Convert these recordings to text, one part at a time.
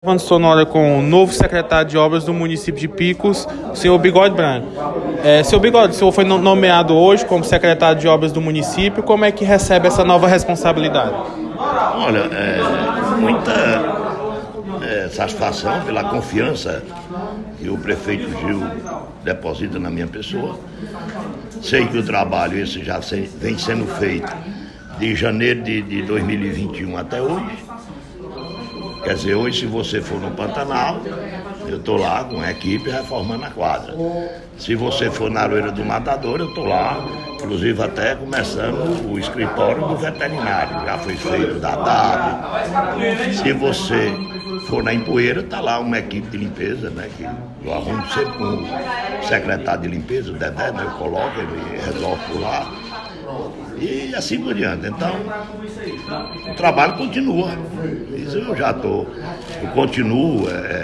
Gravando sonora com o novo secretário de obras do município de Picos, o senhor Bigode Branco. Senhor Bigode, o senhor foi nomeado hoje como secretário de obras do município. Como é que recebe essa nova responsabilidade? Olha, muita satisfação pela confiança que o prefeito Gil deposita na minha pessoa. Sei que o trabalho esse já vem sendo feito de janeiro de 2021 até hoje. Quer dizer, hoje se você for no Pantanal, eu estou lá com a equipe reformando a quadra. Se você for na Aroeira do Matador, eu estou lá, inclusive até começando o escritório do veterinário, já foi feito da DAB. Se você for na Empoeira, está lá uma equipe de limpeza, né, que eu arrumo sempre com o secretário de limpeza, o Dedé, né, eu coloco, ele resolve por lá. E assim por diante. Então, o trabalho continua. Isso eu continuo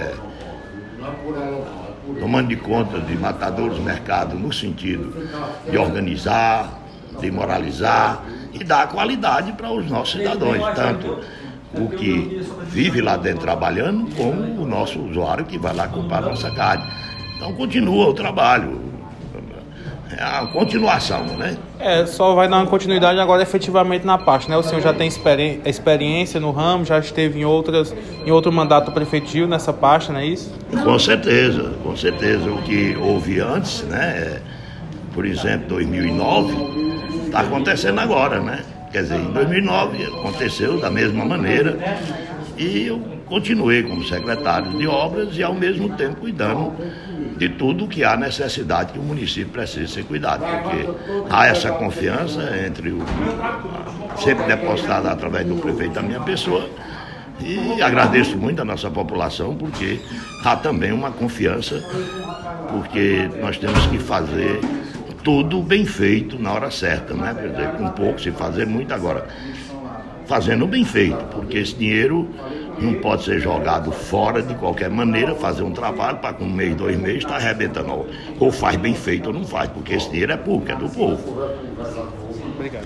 tomando de conta de matadores do mercado no sentido de organizar, de moralizar e dar qualidade para os nossos cidadãos, tanto o que vive lá dentro trabalhando, como o nosso usuário que vai lá comprar a nossa carne. Então, continua o trabalho. É a continuação, né? Só vai dar uma continuidade agora efetivamente na pasta, né? O senhor já tem experiência no ramo, já esteve em outro mandato prefeitivo nessa pasta, não é isso? Com certeza, com certeza. O que houve antes, né? Por exemplo, 2009, está acontecendo agora, né? Quer dizer, em 2009 aconteceu da mesma maneira e eu continuei como secretário de obras e ao mesmo tempo cuidando de tudo que há necessidade que o município precisa ser cuidado, porque há essa confiança sempre depositada através do prefeito da minha pessoa, e agradeço muito a nossa população, porque há também uma confiança, porque nós temos que fazer tudo bem feito na hora certa, né? Quer dizer, com pouco se fazer muito agora, fazendo bem feito, porque esse dinheiro não pode ser jogado fora de qualquer maneira, fazer um trabalho para com 1 mês, 2 meses estar arrebentando. Ou faz bem feito ou não faz, porque esse dinheiro é público, é do povo. Obrigado.